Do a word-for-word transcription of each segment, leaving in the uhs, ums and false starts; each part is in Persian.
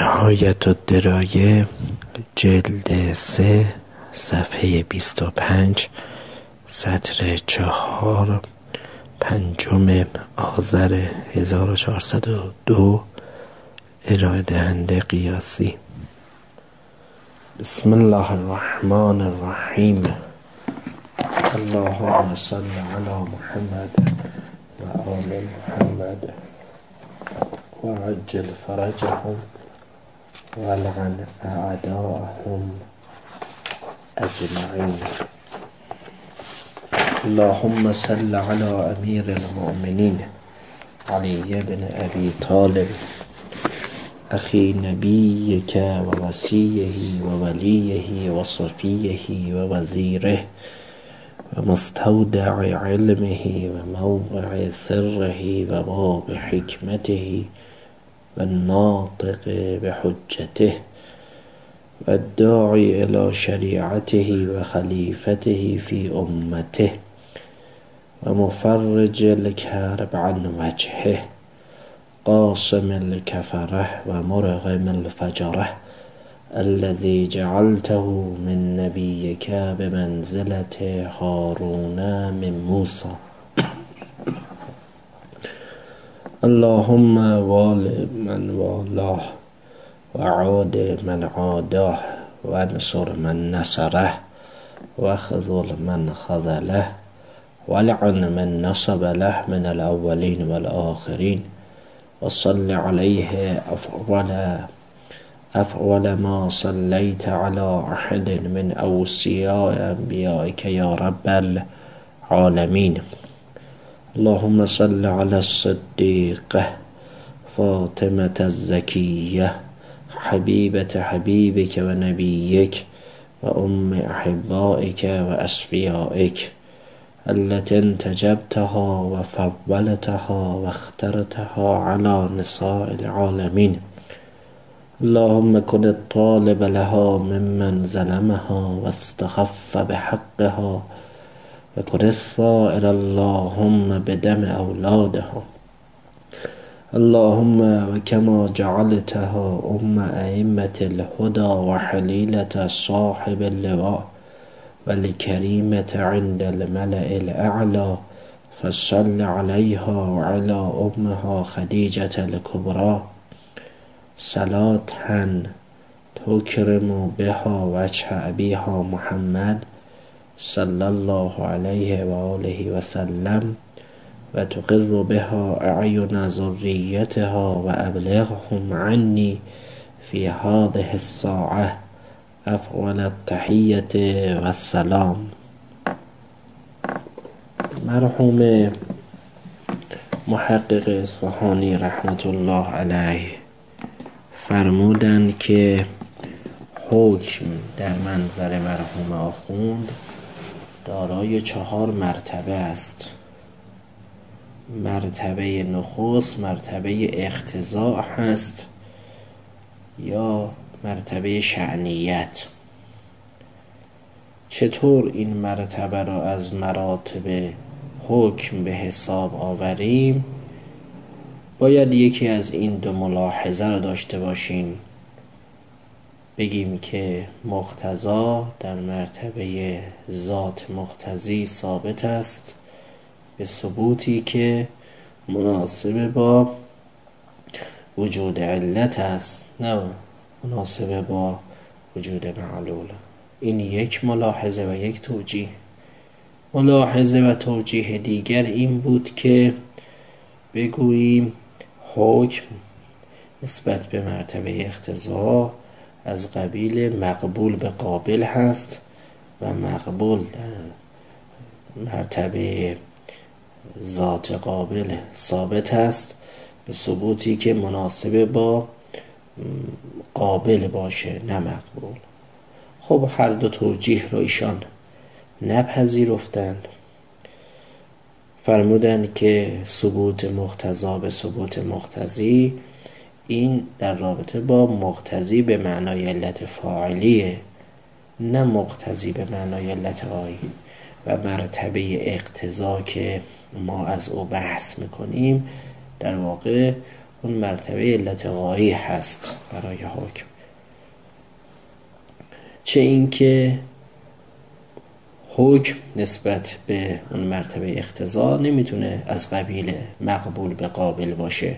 نهایت الدرایه جلد سه صفحه بیست و پنج سطر چهار پنجم آذر هزار و چهارصد و دو ارائه دهنده قیاسی. بسم الله الرحمن الرحیم. اللهم صل علی محمد و آل محمد و عجل فرجهم و العن اعداءهم اجمعین. اللهم صل علی امیر المؤمنین علی بن ابی طالب اخی نبیک و وصیه و ولیه و صفیه و وزیره و مستودع علمه و موقع سره و باب حکمته و الناطق بحجته و الداعی الى شریعته و خلیفته فی امته و مفرج الکرب عن وجهه قاسم الکفره و مرغم الفجره الذي جعلته من نبيك بمنزلة هارون من موسى. اللهم وال من والاه وعاد من عاداه وانصر من نصره واخذل من خذله ولعن من نصب له من الأولين والآخرين وصل عليه أفضل أفضل ما صليت على أحد من أوصياء أنبيائك يا رب العالمين. اللهم صل على الصديقة فاطمة الزكية حبيبة حبيبك ونبيك وأم أحبائك وأصفيائك التي انتجبتها وفضلتها واخترتها على نساء العالمين. اللهم كن الطالب لها ممن ظلمها واستخف بحقها وكن الثائر اللهم بدم أولادها. اللهم وكما جعلتها أم أئمة الهدى وحليلة صاحب اللواء والكريمة عند الملأ الأعلى فصل عليها وعلى أمها خديجة الكبرى صلاة تكرم بها وجه أبيها محمد صلى الله عليه وآله وسلم وتقر بها أعين ذريتها وأبلغهم عني في هذه الساعة أفضل التحية والسلام. مرحوم محقق اصفهانی رحمت الله علیه فرمودند که حکم در منظر مرحوم آخوند دارای چهار مرتبه است. مرتبه نخست مرتبه اقتضاء هست یا مرتبه شأنیت. چطور این مرتبه را از مراتب حکم به حساب آوریم؟ باید یکی از این دو ملاحظه را داشته باشیم. بگیم که مقتضا در مرتبه ذات مقتضی ثابت است به ثبوتی که مناسب با وجود علت است، نه مناسب با وجود معلول. این یک ملاحظه و یک توجیه. ملاحظه و توجیه دیگر این بود که بگوییم حکم نسبت به مرتبه اقتضا از قبیل مقبول به قابل هست و مقبول در مرتبه ذات قابل ثابت است به ثبوتی که مناسب با قابل باشه نه مقبول. خب هر دو توجیه رو ایشان نپذیرفتند. فرمودند که ثبوت مقتضا به ثبوت مقتضی این در رابطه با مقتضی به معنای علت فاعلیه، نه مقتضی به معنای علت آیی. و مرتبه اقتضا که ما از او بحث میکنیم در واقع اون مرتبه علت غایی هست برای حکم، چه اینکه حکم نسبت به اون مرتبه اقتضا نمیتونه از قبیل مقبول به قابل باشه.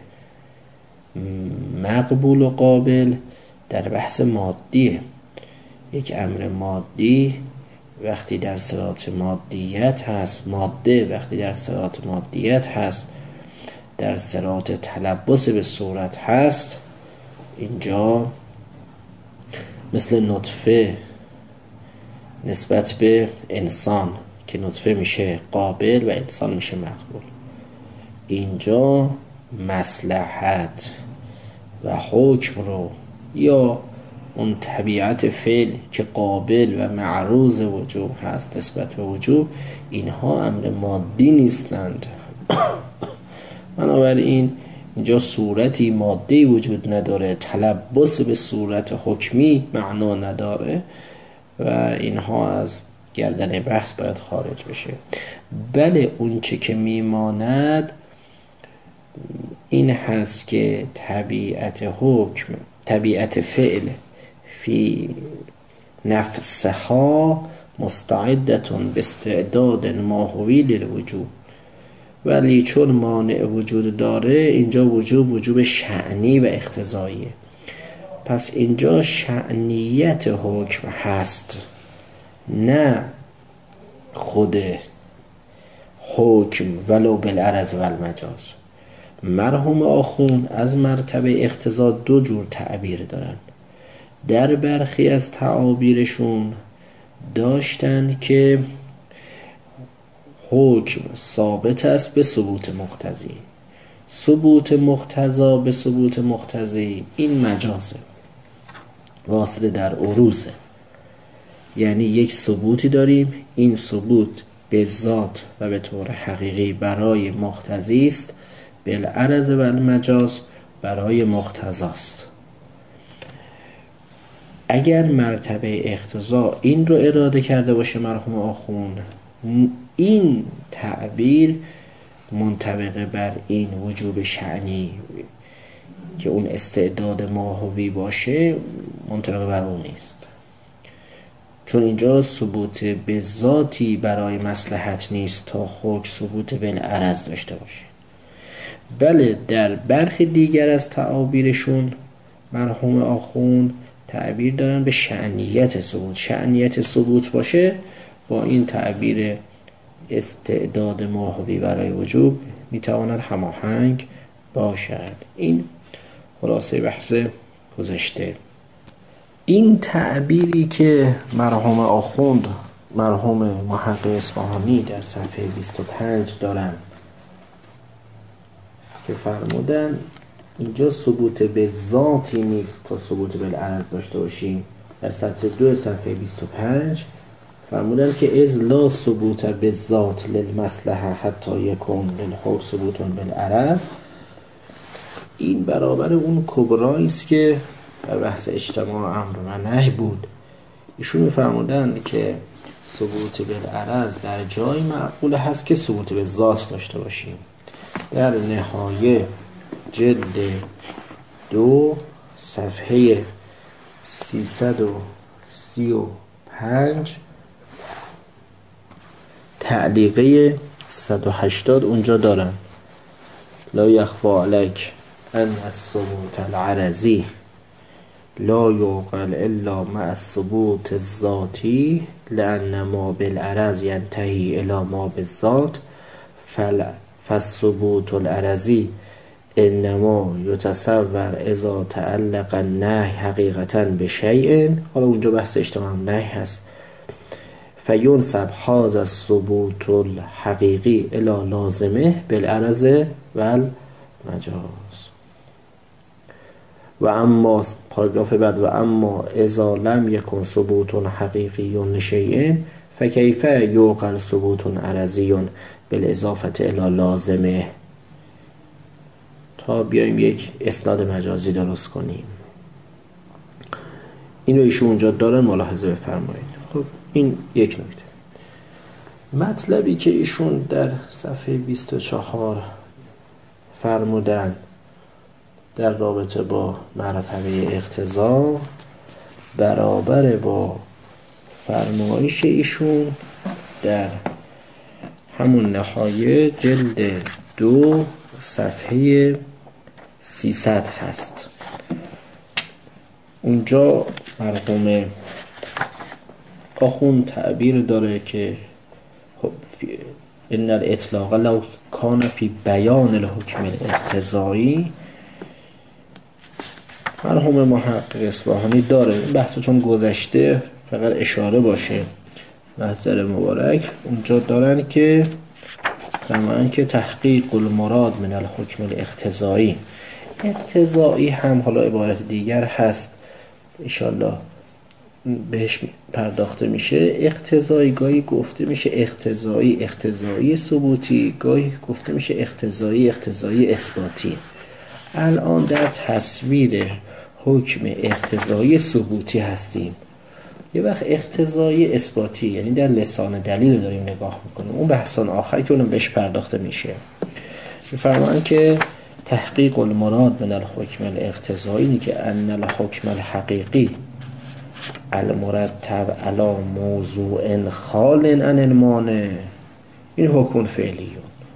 مقبول و قابل در بحث مادیه. یک امر مادی وقتی در صراط مادیت هست، ماده وقتی در صراط مادیت هست، در صراط تلبس به صورت هست، اینجا مثل نطفه نسبت به انسان که نطفه میشه قابل و انسان میشه مقبول، اینجا مصلحت و حکم رو یا اون طبیعت فعل که قابل و معروض وجوب هست نسبت به وجوب، اینها امر مادی نیستند. بنابراین اینجا صورتی مادی وجود نداره، تلبس به صورت حکمی معنا نداره و اینها از گردن بحث باید خارج بشه. بله اون چه که میماند این هست که طبیعت حکم، طبیعت فعل فی نفسها مستعدتون به استعداد ماهوی للوجوب، ولی چون مانع وجود داره اینجا وجوب وجوب شأنی و اقتضاییه. پس اینجا شأنیت حکم هست، نه خود حکم ولو بالعرض و المجاز. مرحوم آخون از مرتبه اقتضا دو جور تعبیر دارن. در برخی از تعابیرشون داشتن که حکم ثابت است به ثبوت مقتضی، ثبوت مقتضا به ثبوت مقتضی این مجازه، واسطه در عروضه. یعنی یک ثبوتی داریم، این ثبوت به ذات و به طور حقیقی برای مقتضی است، بالعرض و المجاز برای مقتضاست. اگر مرتبه اقتضا این رو اراده کرده باشه مرحوم آخون، این تعبیر منطبق بر این وجوب شأنی که اون استعداد ماهوی باشه منطبق بر اون نیست، چون اینجا ثبوت به ذاتی برای مصلحت نیست تا حکم ثبوت بالعرض داشته باشه. بله در برخی دیگر از تعابیرشون مرحوم آخون تعبیر دارن به شأنیت ثبوت. شأنیت ثبوت باشه با این تعبیر استعداد ماهوی برای وجوب میتواند هماهنگ باشد. این خلاصه بحث گذشته. این تعبیری که مرحوم آخوند مرحوم محقق اصفهانی در صفحه بیست و پنج دارن که فرمودن اینجا ثبوت به ذاتی نیست تا ثبوت بالعرض داشته باشیم، در سطر دو صفحه بیست و پنج فرمودن که از لا ثبوت به ذات للمصلحه حتی یکون للحکم ثبوت بالعرض، این برابر اون کبرایی است که در بحث اجتماع امر و نهی بود. ایشون می‌فرمودن که ثبوت بالعرض در جای معقول هست که ثبوت به ذات داشته باشیم. در نهایه جلد دو صفحه سیصد و سی و پنج تعلیقه صد و هشتاد اونجا دارن لا یخفی علیک ان الثبوت العرضی لا یعقل الا مع الثبوت الذاتی لان ما بالعرض ینتهی الی ما بالذات فالثبوت العرضی انما یتصور اذا تعلق النهی حقیقتا به شیء، حالا اونجا بحث اجتماع نهی هست، فینسب هذا الثبوت الحقیقی الی لازمه بالعرض و المجاز. و اما پاراگراف بعد و اما اذا لم یکن ثبوت حقیقی لشیء فکیف یعقل ثبوت عرضی بالاضافه الی لازمه، تا بیایم یک اسناد مجازی درست کنیم. این رو ایشون اونجا دارن ملاحظه بفرمایید. خب این یک نکته. مطلبی که ایشون در صفحه بیست و چهار فرمودن در رابطه با مرتبه اقتضا برابر با فرمایش ایشون در همون نهایه جلد دو صفحه سیصد هست. اونجا مرحوم آخوند تعبیر داره که ان الاطلاق لو کان فی بیان الحکم الاقتضایی. مرحوم محقق اصفهانی داره این بحث چون گذشته فقط اشاره باشه محضر مبارک. اونجا دارن که فرمان که تحقیق المراد من الحکم الاقتضایی، اقتضایی هم حالا عبارت دیگر هست انشالله بهش پرداخته میشه. اقتضایی گاهی گفته میشه اقتضایی اقتضایی ثبوتی، گاهی گفته میشه اقتضایی اقتضایی اثباتی. الان در تصویر حکم اقتضایی ثبوتی هستیم. یه وقت اقتضایی اثباتی یعنی در لسان دلیل داریم نگاه میکنیم، اون بحثان آخر که اونم بهش پرداخته میشه. میفرمان که تحقیق المراد من الحکم الاقتضایی اینی که ان الحکم الحقیقی المرتب علی موضوع خال عن المانع، این حکم فعلیون،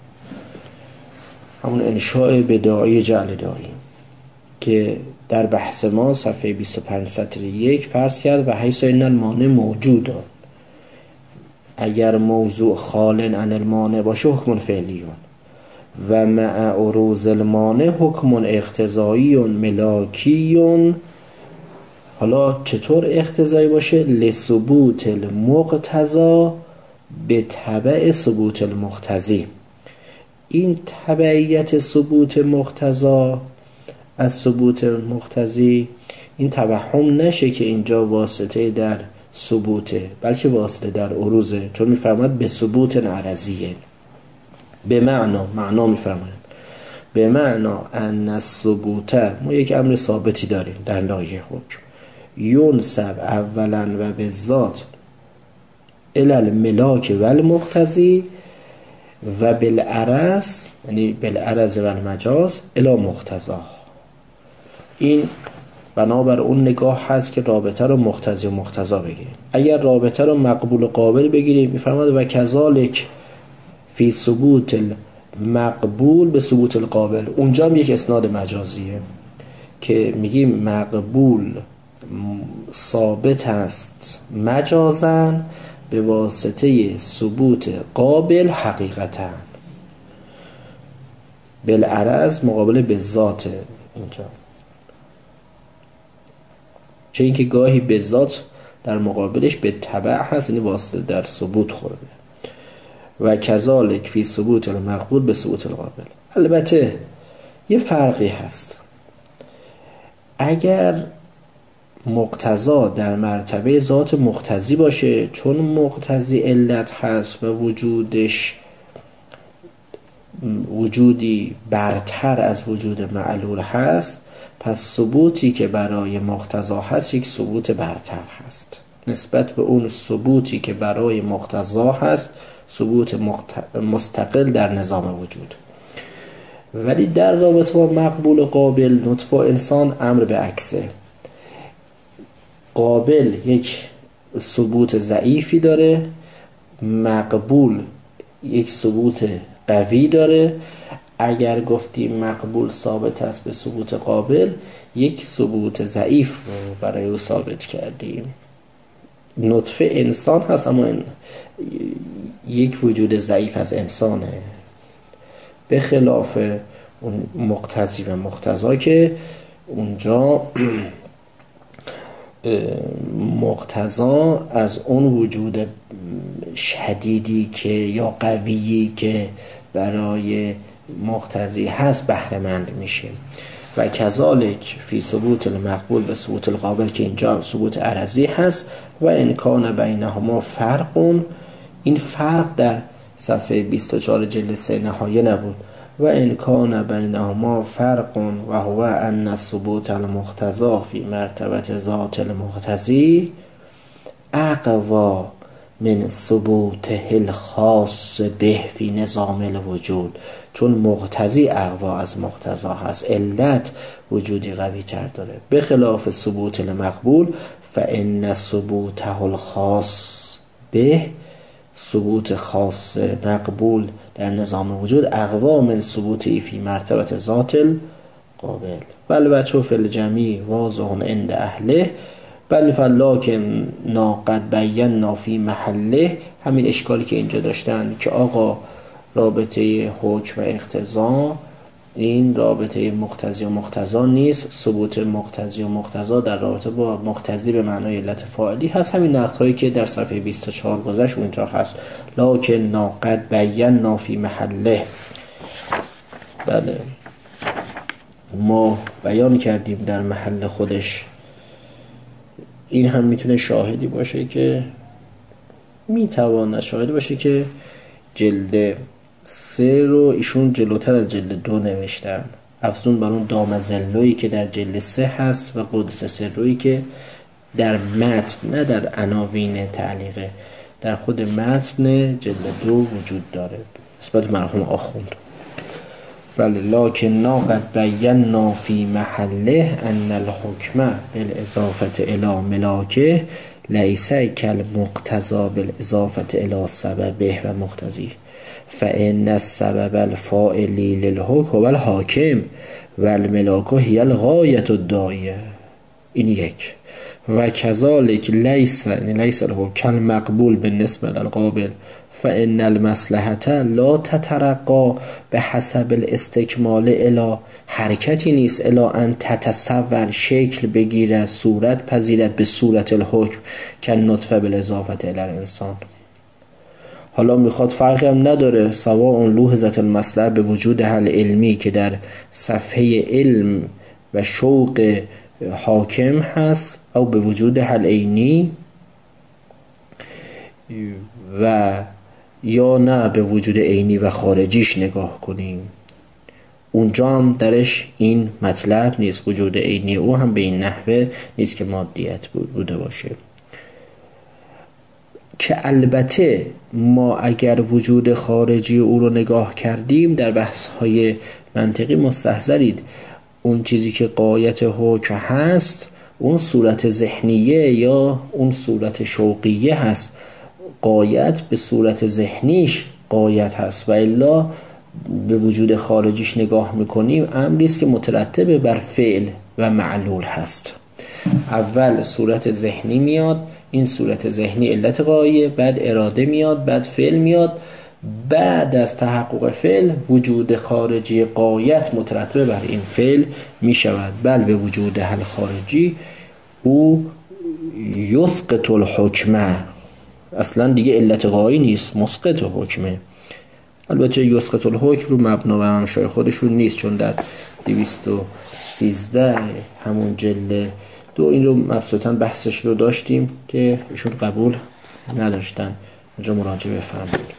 همون انشاء بداعی جعل داعی که در بحث ما صفحه بیست و پنج سطر یک فرض کرد و حیث این المانع موجودن، اگر موضوع خال عن المانع باشه حکم فعلیون و مع عروض المانع حکم اقتضایی ملاکیون. حالا چطور اقتضایی باشه؟ لثبوت المقتضا به تبع ثبوت المقتضی. این تبعیت ثبوت مقتضا از ثبوت مقتضی این توهم نشه که اینجا واسطه در ثبوته بلکه واسطه در عروضه، چون میفرماد به ثبوت عرضیه، به معنا معنا میفرماید به معنا ان الثبوت، ما یک امر ثابتی داریم در لایه حکم، ینسب اولا و به ذات الی الملاک و المقتضی و بالعرض یعنی بالعرض و المجاز الی مقتضا. این بنابر اون نگاه هست که رابطه رو مقتضی و مقتضا بگیریم. اگر رابطه رو مقبول و قابل بگیریم میفرماد و کذالک فی ثبوت المقبول به ثبوت القابل، اونجا هم یک اسناد مجازیه که میگیم مقبول ثابت است مجازاً به واسطه ثبوت قابل حقیقتاً. بالعرض مقابل به ذات اینجا، چه اینکه گاهی به ذات در مقابلش به تبع هست یعنی واسطه در ثبوت خورده. و کذالک فی ثبوت المقبول به ثبوت القابل. البته یه فرقی هست، اگر مقتضا در مرتبه ذات مقتضی باشه، چون مقتضی علت هست و وجودش وجودی برتر از وجود معلول هست، پس ثبوتی که برای مقتضا هست یک ثبوت برتر هست نسبت به اون ثبوتی که برای مقتضا هست ثبوت مستقل در نظام وجود. ولی در رابطه با مقبول و قابل نطفه انسان امر به عکسه. قابل یک ثبوت ضعیفی داره، مقبول یک ثبوت قوی داره. اگر گفتیم مقبول ثابت است به ثبوت قابل، یک ثبوت ضعیف رو برای او ثابت کردیم. نطفه انسان هست اما این یک وجود ضعیف از انسانه، به خلاف اون مقتضی و مقتضا که اونجا مقتضا از اون وجود شدیدی که یا قویی که برای مقتضی هست بهره مند میشه. و کذالک فی ثبوت المقبول به ثبوت القابل که اینجا ثبوت عرضی هست. و ان کان بینهما فرق، این فرق در صفحه بیست و چهار جلد سه نهایه نبود. و ان کان بینهما فرق و هو ان ثبوت المقتضی فی مرتبه ذات المقتضی اقوا من ثبوته الخاص به فی نظام الوجود، چون مقتضی اقوا از مقتضا هست، علت وجودی قوی تر داره. به خلاف ثبوت المقبول فان ثبوته الخاص به، ثبوت خاص مقبول در نظام وجود اقوا من ثبوتی فی مرتبه ذات القابل. بل بچه فی الجمیع واضح عند اهله بل فلاکن ناقد بینا فی محله. همین اشکالی که اینجا داشتن که آقا رابطه حکم و اقتضا این رابطه مقتضی و مقتضا نیست، ثبوت مقتضی و مقتضا در رابطه با مقتضی به معنای علت فاعلی هست. همین نقد هایی که در صفحه بیست و چهار گذشت اونجا هست، لکن ناقد بینا فی محله. بله ما بیان کردیم در محل خودش. این هم میتونه شاهدی باشه که میتواند شاهدی باشه که جلد سه رو ایشون جلوتر از جلد دو نوشتن، افزون بر اون دام زلویی که در جلد سه هست و قدس سرویی که در متن، نه در عناوین تعلیقه، در خود متن جلد دو وجود داره نسبت مرحوم آخوند. بله لکن ناقد بینا فی محله ان الحکمه بالاضافه الی ملاکه لیس کالمقتضی بالاضافه الی سببه و مقتضی، فان السبب الفاعلی للحکم هو الحاکم و الملاک هی الغایه الداعیه. این یک. و کذالک لیس لیس الحکم کالمقبول بالنسبه للقابل فان المصلحه لا تترقى بحسب الاستکمال الی، حرکتی نیست الی ان تتصور شکل بگیرد صورت پذیرد به صورت الحکم که نطفه بالاضافه الی الانسان. حالا میخواد فرقی هم نداره سواء لوحظت المصلحه به وجود حل علمی که در صفحه علم و شوق حاکم هست او به وجود حل عینی و یا نه به وجود عینی و خارجیش نگاه کنیم. اونجا هم درش این مطلب نیست، وجود عینی او هم به این نحوه نیست که مادیت بوده باشه. که البته ما اگر وجود خارجی او رو نگاه کردیم در بحث های منطقی مستحضرید، اون چیزی که غایت حکم هست اون صورت ذهنیه یا اون صورت شوقیه هست، غایت به صورت ذهنیش غایت هست و الا به وجود خارجیش نگاه میکنیم امریست که مترتب بر فعل و معلول هست. اول صورت ذهنی میاد، این صورت ذهنی علت غایه، بعد اراده میاد، بعد فعل میاد، بعد از تحقق فعل وجود خارجی غایت مترتب بر این فعل میشود. بل به وجود حل خارجی او یسقط الحکمه، اصلا دیگه علت غایی نیست، مسقط حکمه. البته یسقط الحکم رو مبنا و منشأ خودشون نیست، چون در دویست و سیزده همون جلد دو این رو مبسوطاً بحثش رو داشتیم که ایشون قبول نداشتن، اونجا مراجعه بفرمایید.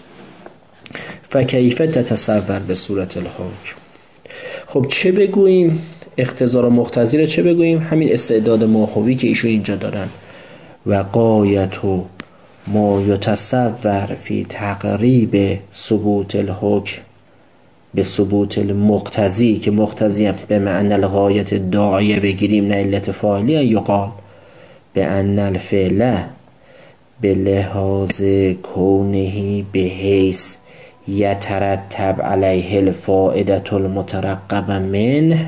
فکیف تتصور به صورت الحکم. خب چه بگوییم؟ اقتضا و مقتضی رو چه بگوییم؟ همین استعداد ماهوی که ایشون اینجا دارن. و قایت و ما یتصور فی تقریب ثبوت الحکم به ثبوت المقتضی، که مقتضی به معنی الغایت داعیه بگیریم نه علت فاعلی، یقال به ان الفعل به لحاظ کونه به حیث یترتب علیه الفائدة المترقبه منه،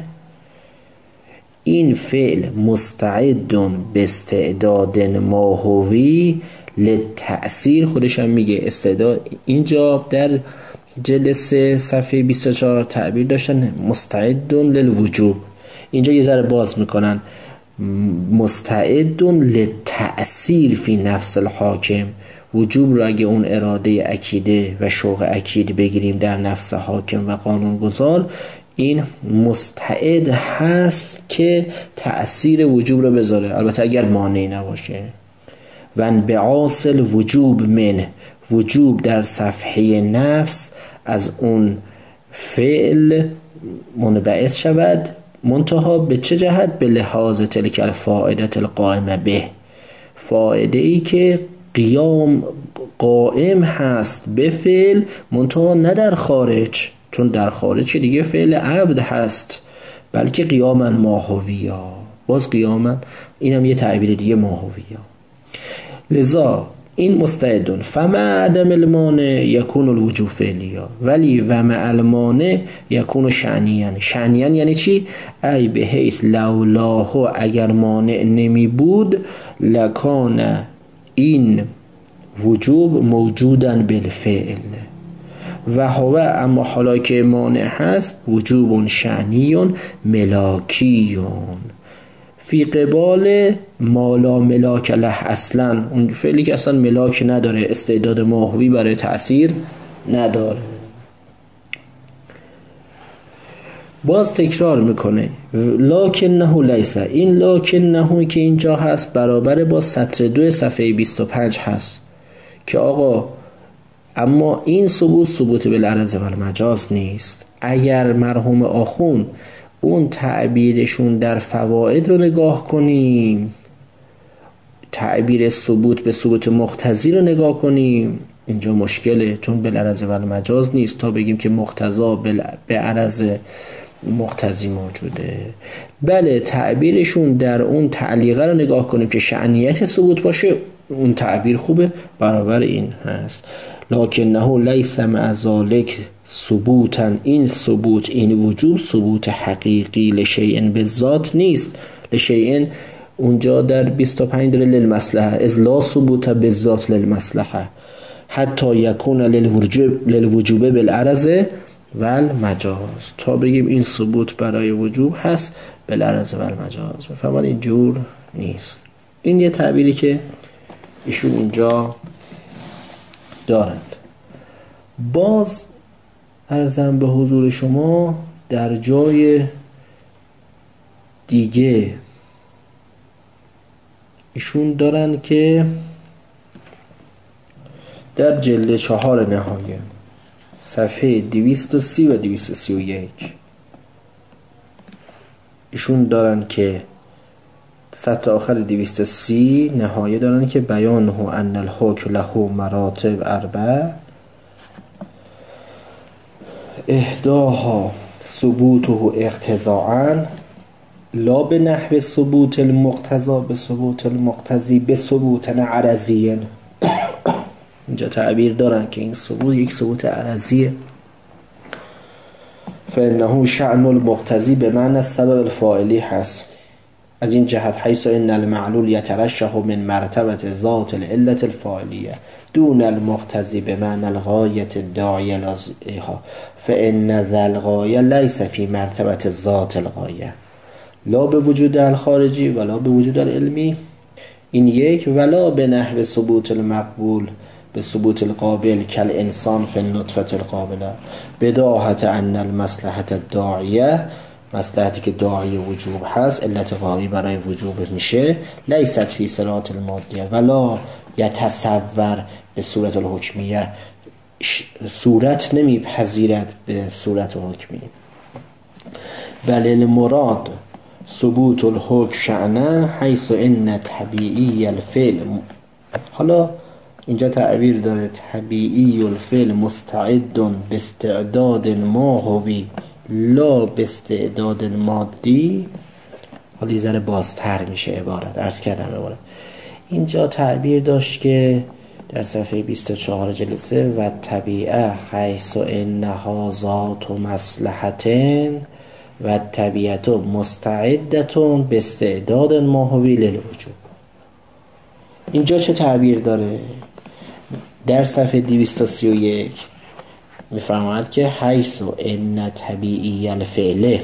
این فعل مستعد به استعداد ماهوی للتأثیر. خودش هم میگه استعداد، اینجا در جلسه صفحه بیست و چهار تعبیر داشتن مستعد للوجوب، اینجا یه ذره باز میکنن مستعد للتأثیر فی نفس الحاکم. وجوب را اگه اون اراده اکیده و شوق اکید بگیریم در نفس حاکم و قانونگذار، این مستعد هست که تأثیر وجوب رو بذاره، البته اگر مانعی نباشه. و انبعاث الوجوب من، وجوب در صفحه نفس از اون فعل منبعث شود، منتها به چه جهت؟ به لحاظ تلک الفائدة القائمه به، فائده ای که قیام قائم هست به فعل منتها نه در خارج، چون در خارج که دیگه فعل عبد هست، بلکه قیاما ماهویا، باز قیاما اینم یه تعبیر دیگه ماهویا. لذا این مستعدون فمع عدم المانع یکون الوجوب فعلیا، ولی و مع المانع یکون شعنیاً. شعنیاً یعنی چی؟ ای به حیث لولاه، اگر مانع نمی بود لکان این وجوب موجودن بالفعل و هو، اما حالا که مانع هست وجوب شعنیون ملاکیون فی قبال ما لا ملاک له، اصلا اون فعلی که اصلا ملاک نداره، استعداد ماهوی برای تأثیر نداره. باز تکرار میکنه لکنه لیس، این لکنه که اینجا هست برابر با سطر دو صفحه بیست و پنج هست که آقا اما این ثبوت ثبوت بالعرض و المجاز نیست. اگر مرحوم آخون اون تعبیرشون در فواید رو نگاه کنیم، تعبیر ثبوت به ثبوت مقتضی رو نگاه کنیم، اینجا مشکله، چون بالعرض و المجاز نیست تا بگیم که مقتضا به عرض مقتضی موجوده. بله تعبیرشون در اون تعلیقه رو نگاه کنیم که شأنیت ثبوت باشه، اون تعبیر خوبه، برابر این هست. لکنه لیس مع ذلک ثبوتا، این ثبوت این وجوب ثبوت حقیقی لشیء به ذات نیست. لشیء اونجا در بیست و پنج داره للمصلحه، از لا ثبوت به ذات للمصلحه حتی یکون للوجوب للوجوب بالعرض و المجاز، تا بگیم این ثبوت برای وجوب هست بالعرض و المجاز. بفرمایید این جور نیست. این یه تعبیری که ایشون اینجا دارند. باز عرضم به حضور شما در جای دیگه ایشون دارن که در جلد چهار نهایه صفحه دویست و سی و دویست و سی و یک ایشون دارن که سطر آخر دویست و سی نهایه دارن که بیانه ان الحکم له مراتب اربع احداها ثبوته اقتضاعا لا به نحو ثبوت المقتضا به ثبوت المقتضی به ثبوت عرضی. اینجا تعبیر دارن که این ثبوت یک ثبوت عرضیه. فانه شأن المقتضی به معنی السبب الفاعلی هست، از این جهت حیث ان المعلول یترشح من مرتبه ذات العلة الفاعلیه دون المقتضی به معنی الغایة الداعیه لها، فان ذا الغایه لیس فی مرتبه ذات الغایه لا به وجود الخارجی ولا به وجود العلمی. این یک. ولا به نحو ثبوت المقبول به ثبوت القابل کل انسان فی النطفه القابله بداهت ان المصلحه الداعیه، مصلحتی که داعی وجوب هست علت غایی برای وجوب میشه، لیست فی صورت المادیه ولا یتصور به صورت الحکمیه، صورت نمیپذیرد به صورت حکمی. بل المراد ثبوت الحکم شأنه حیث ان طبیعی الفعل، حالا اینجا تعبیر داره طبیعی الفعل مستعد به استعداد ماهوی لا به استعداد مادی. حالا یه ذره بازتر میشه عبارت، عرض کردم عبارت. اینجا تعبیر داشت که در صفحه بیست و چهار جلسه و طبیعه حیث انها ذات مصلحتن و طبیعت مستعدتون به استعداد ماهوی للوجوب. اینجا چه تعبیر داره؟ در صفحه دویست و سی و یک میفرماید که حیث ان طبیعی الفعله،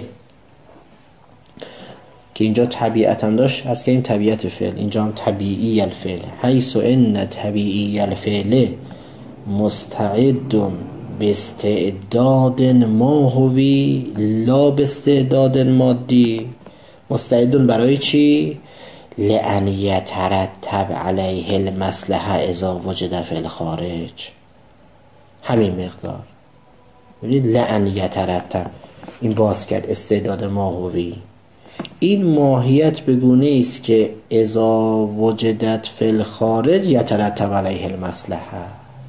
که اینجا طبیعت هم داشت، از که این طبیعت فعل، اینجا هم طبیعی الفعله. حیث ان طبیعی الفعله مستعد به استعداد ماهوی لا به استعداد مادی. مستعد برای چی؟ لأن یترتب علیه المصلحه اذا وجد فی الخارج. همین مقدار. ببینید لأن یترتب، این باز کرد استعداد ماهوی، این ماهیت به گونه است که اذا وجدت فی الخارج یترتب علیه المصلحه،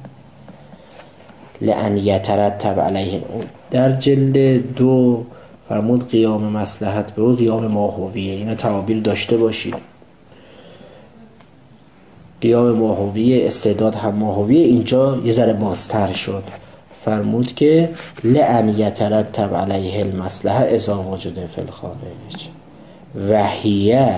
لأن یترتب علیه. در جلد دو فرمود قیام مصلحت به او قیام ماهویه. اینا تعابیر داشته باشید. قیام ماهویه، استعداد هم ماهویه. اینجا یه ذره بازتر شد، فرمود که لأن یترتب علیه المصلحه اذا وجد فی الخارج و هیه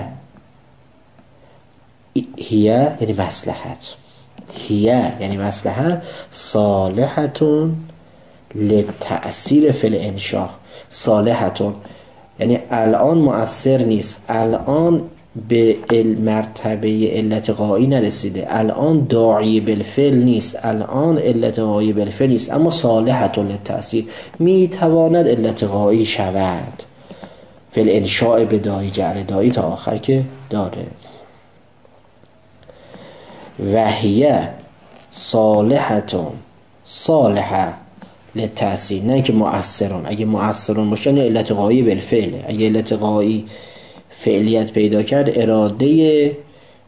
هیه یعنی مصلحت، هیه یعنی مصلحت صالحتون للتأثیر فی الانشاء. صالحتون یعنی الان مؤثر نیست، الان به مرتبه علت غایی نرسیده، الان داعی بالفعل نیست، الان علت غایی بالفعل نیست، اما صالحتون للتأثیر، می تواند علت غایی شود. فی الانشاء بدایی جعل دایی تا آخر که داره. وحیه صالحتون، صالحه للتأثیر، نه که مؤثرون. اگه مؤثرون باشن علت غایی بالفعله. اگه علت غایی فعلیت پیدا کرد، اراده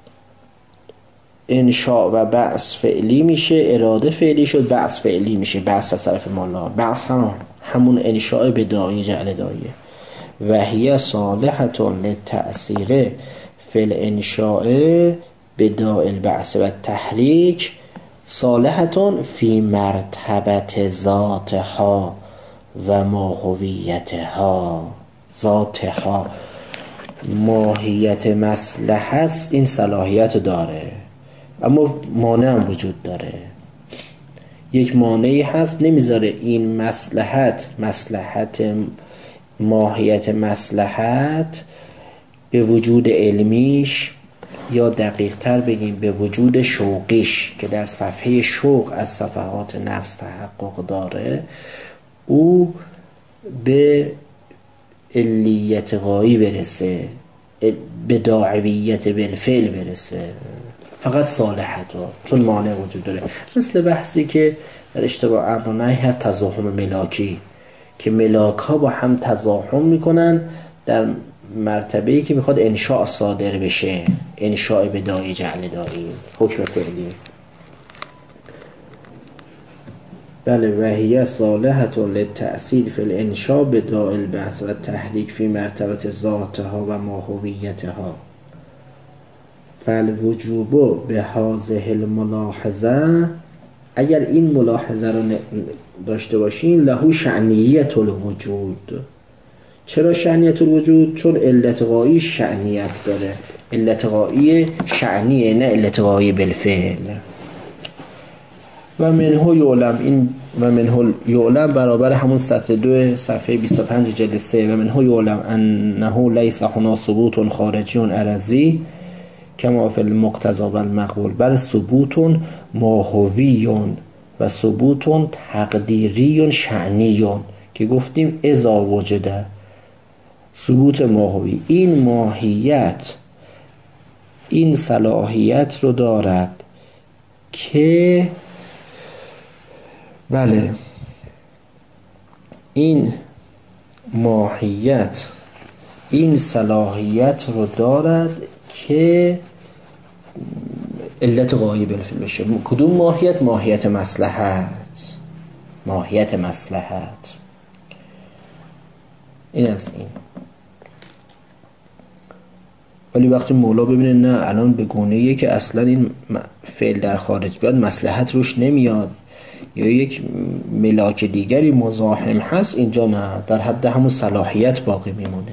انشاء و بعث فعلی میشه، اراده فعلی شد، بعث فعلی میشه، بعث از طرف مولا. بعث هم همون انشاء بدایی جعل داییه. و هی صالحتون للتأثیر فی الانشاء بداء البعث و تحریک، صالحتون فی مرتبت ذاتها و ماهویتها. ذاتها ماهیت مصلحت این صلاحیت داره، اما مانع هم وجود داره. یک مانعی هست نمیذاره این مصلحت، مصلحت ماهیت مصلحت به وجود علمیش، یا دقیق تر بگیم به وجود شوقیش که در صفحه شوق از صفحات نفس تحقق داره، او به علیت غایی برسه، به داعویت بالفعل برسه. فقط صالحت ها، چون مانع وجود داره. مثل بحثی که در اشتباه امر و نهی هست، تزاحم ملاکی، که ملاک ها با هم تزاحم میکنن در مرتبه‌ای که میخواد انشاء صادر بشه، انشاء بدایی جعل دایی، حکم فعلی. بله، وحیه صالحت للتأثیر فی الانشاء بداء البحث و تحریک فی مرتبت ذاتها و ماهویتها. فالوجوب به هذه الملاحظه، اگر این ملاحظه رو داشته باشیم، له شأنیت الوجود. چرا شأنیت الوجود؟ چون علت غایی شأنیت داره، علت غایی شأنیه، نه علت غایی بالفعل. و منه یعلم، این و منه یعلم برابر همون سطر دو صفحه بیست و پنج جلد سه. و منه یعلم انه لیس هنا ثبوت خارجی عرضی کما فی المقتضی و المقبول، بل ثبوت ماهوی و ثبوت تقدیری شأنی، که گفتیم اذا وجده ثبوت ماهوی. این ماهیت، این صلاحیت رو دارد که بله، این ماهیت، این صلاحیت رو دارد که علت غایی بالفعل بشه. کدوم ماهیت؟ ماهیت مصلحت، ماهیت مصلحت. این از این. ولی وقتی مولا ببینه نه الان به گونه‌ایه که اصلا این فعل در خارج بیاد مصلحت روش نمیاد، یا یک ملاک دیگری مزاحم هست، اینجا نه، در حد همون صلاحیت باقی میمونه.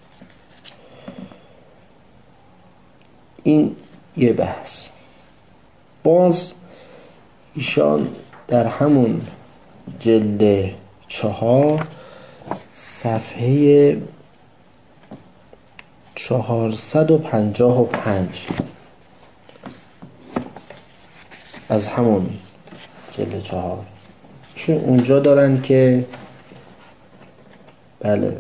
این یه بحث. باز ایشان در همون جلد چهار صفحه چهارصد و پنجاه و پنج از همون جلد چهار چون اونجا دارن که بله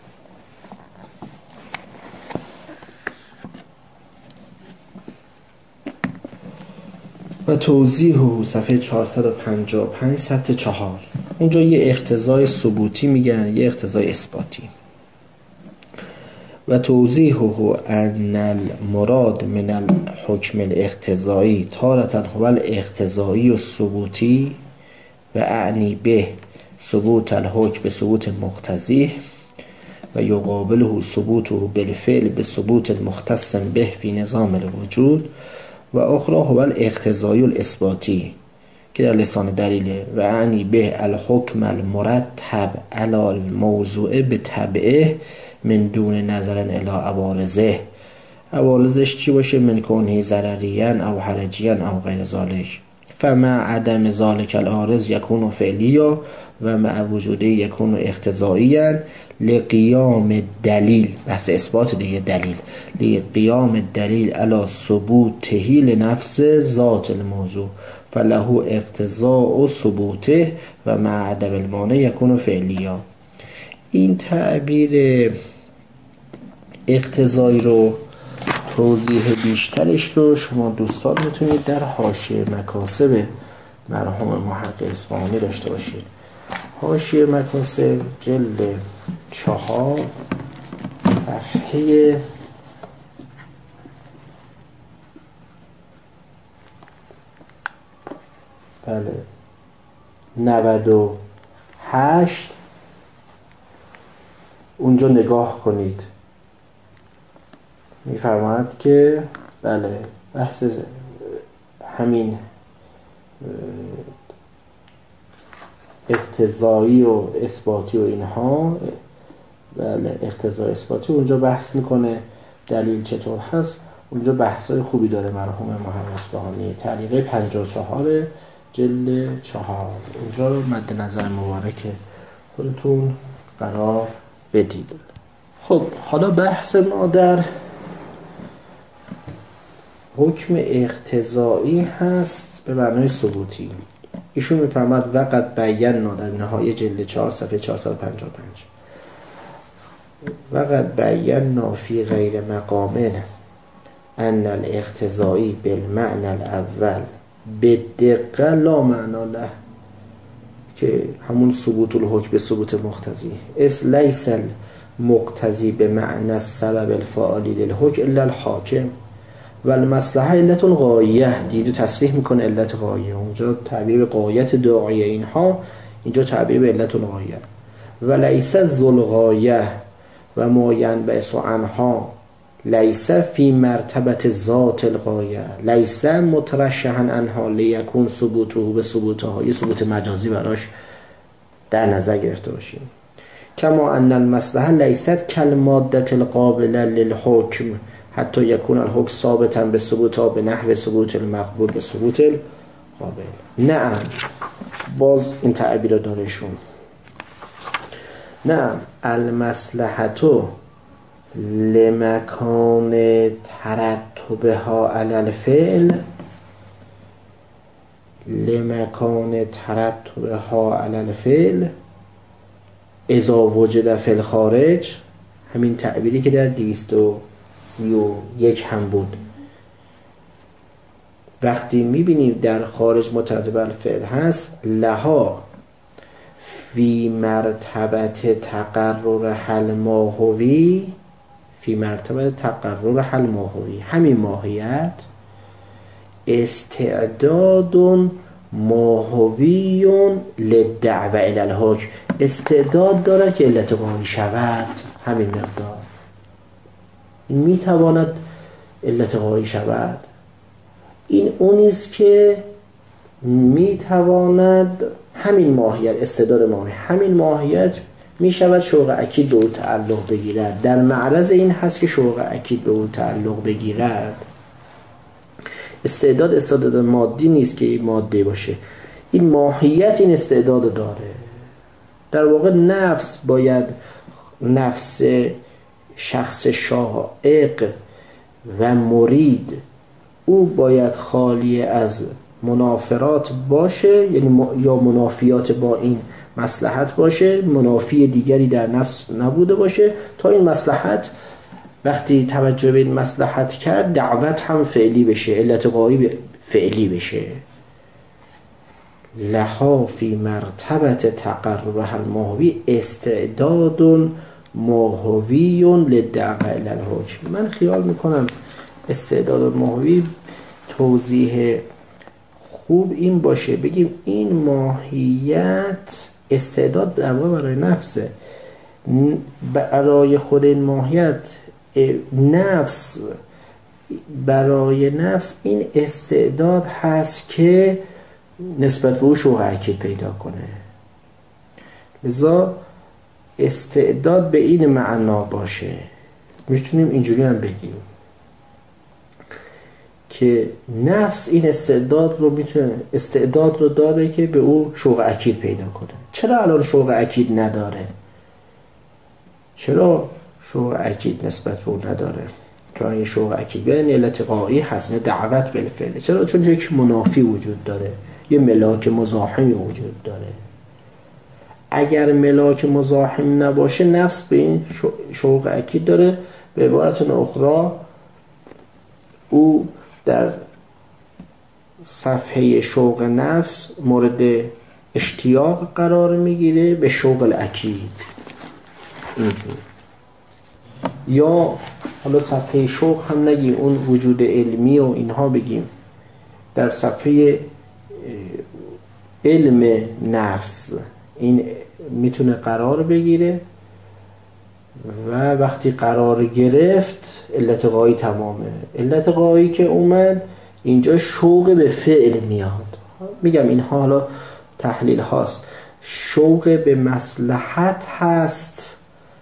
و توضیح صفحه چهارصد و پنجاه و پنج سطر چهار، اونجا یه اقتضای ثبوتی میگن، یه اقتضای اثباتی. و و توضیحه ان المراد من الحکم الاقتضایی تارة هو الاقتضایی الثبوتی و اعنی به ثبوت الحکم به ثبوت مقتضی و یقابله ثبوته بالفعل به ثبوت المختص به فی نظام الوجود و اخرى هو الاقتضایی الاثباتی که در لسان دلیله و اعنی به الحکم المرتب علی الموضوع به تبعه من دون نظرن الی عوارضه. عوارضش چی باشه؟ من کونه ضرریاً او حرجیاً او غیر ذالک. فمع عدم ذالک العارض یکون فعلیا و مع وجوده یکون اقتضائیا لقیام دلیل، بحث اثبات دیگه دلیل، لقیام دلیل علی ثبوته لنفس ذات الموضوع فله اقتضاء ثبوته و مع عدم المانع یکون فعلیا. این تعبیر اقتضایی رو توضیح بیشترش رو شما دوستان میتونید در حاشیه مکاسب مرحوم محقق اصفهانی داشته باشید. حاشیه مکاسب جلد چهار صفحه بله نود و هشت اونجا نگاه کنید. میفرماید که بله بحث همین اقتضایی و اثباتی و اینها، بله اقتضای اثباتی اونجا بحث میکنه دلیل چطور هست. اونجا بحثای خوبی داره مرحوم محقق اصفهانی. تعلیق پنجاه و چهار جلد چهار اونجا رو مد نظر مبارک خودتون قرار بدید. خب حالا بحث ما در حکم اقتضایی هست به معنای ثبوتی. ایشون میفرماد وقد بینا در نهایه جلد چهار صفحه چهارصد و پنجاه و پنج وقد بینا فی غیر مقامل ان الاقتضایی بالمعنى الاول بدقه لا معنا له، که همون ثبوت الحکم به ثبوت مقتضی اس لیس المقتضی به معنی السبب الفاعلی للحکم الا الحاکم و المصلحه علت الغایه. دیدو تصریح میکنه علت غایه، اونجا تعبیر غایت داعیه اینها، اینجا تعبیر به علت الغایه. و لیس ذل غایه و ما ینبعث عنها لیس فی مرتبه ذات الغایه لیس مترشحا عنها لیکون ثبوته به ثبوتها، یه ثبوت مجازی براش در نظر گرفته باشیم. کما ان المصلحه لیست کالماده القابله للحکم حتی یکون الحکم ثابتا به ثبوتها به نحو ثبوت المقبول به ثبوت القابل. نه باز این تعبیر دارشون. نه المصلحتو لمکان ترتبها علی الفعل لمکان ترتبها علی الفعل اذا وجد فی الخارج، همین تعبیری که در دویست و سی و یک هم بود. وقتی میبینیم در خارج مترتب الفعل هست لها فی مرتبت تقرر حل ماهوی فی مرتبه تقرر حل ماهوی، همین ماهیت استعداد ماهوی للدعوه الی الحکم، استعداد داره که علت غایی شود. همین مقدار این میتواند علت غایی شود. این اونیست که میتواند همین ماهیت استعداد ماهی همین ماهیت میشود شوق اکید به او تعلق بگیرد. در معرض این هست که شوق اکید به او تعلق بگیرد. استعداد استعداد مادی نیست که این ماده باشه، این ماهیت این استعداد داره. در واقع نفس باید نفس شخص شائق و مرید او باید خالی از منافرات باشه، یعنی یا منافیات با این مصلحت باشه، منافی دیگری در نفس نبوده باشه تا این مصلحت وقتی توجه به این مصلحت کرد دعوت هم فعلی بشه، علت غایی فعلی بشه. لها فی مرتبت تقرر الماهوی استعداد ماهوی للدعوة الی الحکم. من خیال میکنم استعداد ماهوی توضیح خوب این باشه بگیم این ماهیت استعداد در واقع برای نفسه، برای خود این ماهیت نفس، برای نفس این استعداد هست که نسبت به او شوق اکید پیدا کنه. لذا استعداد به این معنا باشه. میتونیم اینجوری هم بگیم که نفس این استعداد رو میتونه استعداد رو داره که به او شوق اکید پیدا کنه. چرا الان شوق اکید نداره؟ چرا شوق اکید نسبت به اون نداره؟ چون این شوق اکید یعنی التقائی هست، دعوت بالفعل. چرا؟ چون یک منافی وجود داره، یه ملاک مزاحمی وجود داره. اگر ملاک مزاحم نباشه نفس به این شوق اکید داره. به عبارت اخرى او در صفحه شوق نفس مورد اشتیاق قرار میگیره به شوق الاکید. اینجور. یا حالا صفحه شوق هم نگیم، اون وجود علمی و اینها بگیم، در صفحه علم نفس این میتونه قرار بگیره و وقتی قرار گرفت علت غایی تمامه. علت غایی که اومد اینجا شوق به فعل میاد. میگم اینها حالا تحلیل هاست. شوق به مصلحت هست،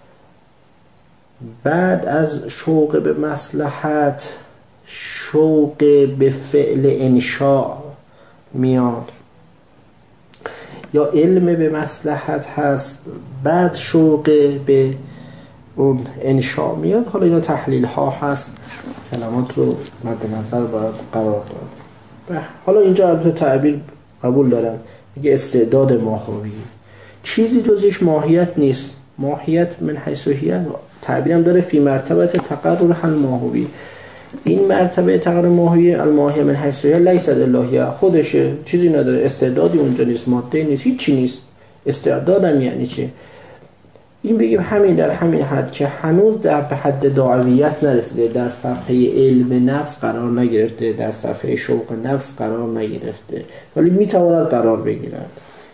بعد از شوق به مصلحت شوق به فعل انشاء میاد، یا علم به مصلحت هست بعد شوق به اون انشاء میاد. حالا اینا تحلیل ها هست، کلمات رو مد نظر باید قرار داد. حالا اینجا البته تعبیر قبول دارم، میگه استعداد ماهوی چیزی جز یک ماهیت نیست. ماهیت من حیث هی تعبیرم داره فی مرتبه تقرر حل ماهوی. این مرتبه تقرر ماهوی الماهیه من حیث هی لیست الهیه، خودشه، چیزی نداره، استعدادی اونجا نیست، ماده نیست، هیچی نیست. استعدادم یعنی چه؟ این بگیم همین در همین حد که هنوز در به حد دعویت نرسیده، در صفحه علم نفس قرار نگرفته، در صفحه شوق نفس قرار نگرفته، ولی میتواند قرار بگیرد.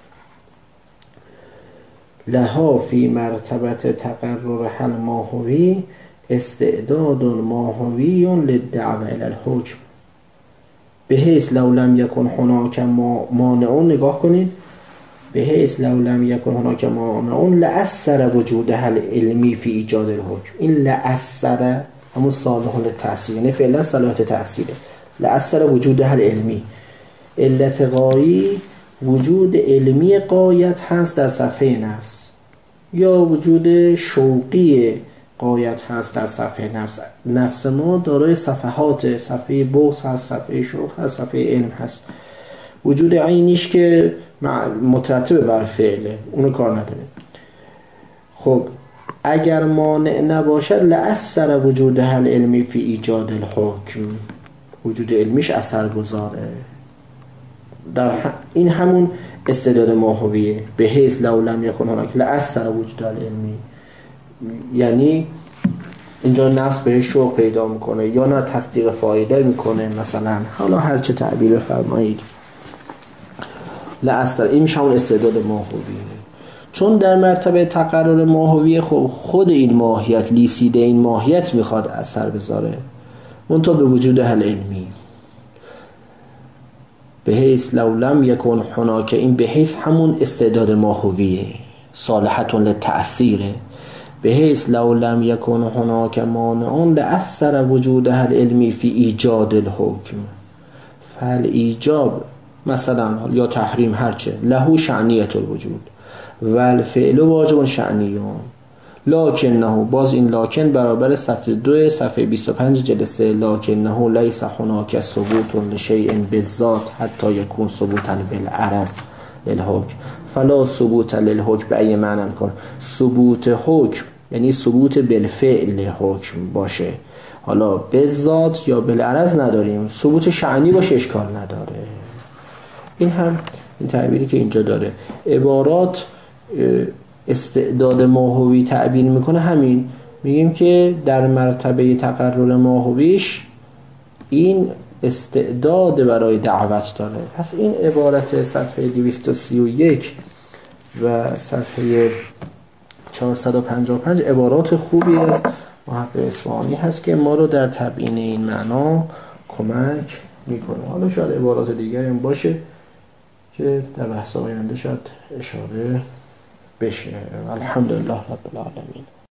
لها فی مرتبه تقرر حل ماهوی استعداد ماهوی للدعوة الی الحکم بحیث لو لم یکن هناک مانعون. نگاه کنید، بحیث لو لم یکن هناک مانعون لأثر وجودها العلمی فی ایجاد الحکم. این لأثر همون صالح للتأثیر، یعنی فعلا صلاحیت تأثیره. لأثر وجودها العلمی، علت غایی وجود علمی غایت هست در صفحه نفس، یا وجود شوقی غایت هست در صفحه نفس. نفس ما دارای صفحات، صفحه بغض هست، صفحه شوق هست، صفحه علم هست. وجود عینیش که مترتب بر فعله، اونو کار نداره. خب اگر مانع نباشد لأثر وجودها العلمی فی ایجاد الحکم، وجود علمیش اثر گذاره. در این همون استعداد ماهویه. به حیث لو لم یکن هناک لأثر وجود العلمی، یعنی اینجا نفس بهش شوق پیدا میکنه یا نه تصدیق فایده میکنه مثلا، حالا هر چه تعبیر بفرمایید. لأثر این میشه اون استعداد ماهویه. چون در مرتبه تقرر ماهویه خب خود این ماهیت، لیسیده این ماهیت میخواد اثر بذاره، منتها به وجود حل علمی. به حیث لو لم یکن هناک، این به حیث همون استعداد ماهویه، صالحتون للتأثیره. به حیث لو لم یکن هناک مانعون لأثر وجودها العلمی فی ایجاد الحکم فعل ایجاب مثلا یا تحریم هرچه له شعنیت الوجود و الفعل واجب شعنیون لکنه. باز این لکن برابر سطر دو صفحه بیست و پنج جلسه لکنه لیس هناک ثبوت لشیء بالذات حتی یکون ثبوتا بالعرض للحکم فلا ثبوت للحکم به ای معنی کن. ثبوت حکم یعنی ثبوت بالفعل حکم باشه، حالا بالذات یا بالعرض نداریم، ثبوت شعنی باشه اشکال نداره. این هم این تعبیری که اینجا داره. عبارات استعداد ماهوی تعبیر میکنه همین، میگیم که در مرتبه تقرر ماهویش این استعداد برای دعوت داره. پس این عبارت صفحه دویست و سی و یک و صفحه چهارصد و پنجاه و پنج عبارات خوبی از محقق اصفهانی هست که ما رو در تبیین این معنا کمک میکنه. حالا شاید عبارات دیگری هم باشه که در بحث آینده شاید اشاره بشه. الحمدلله رب العالمین.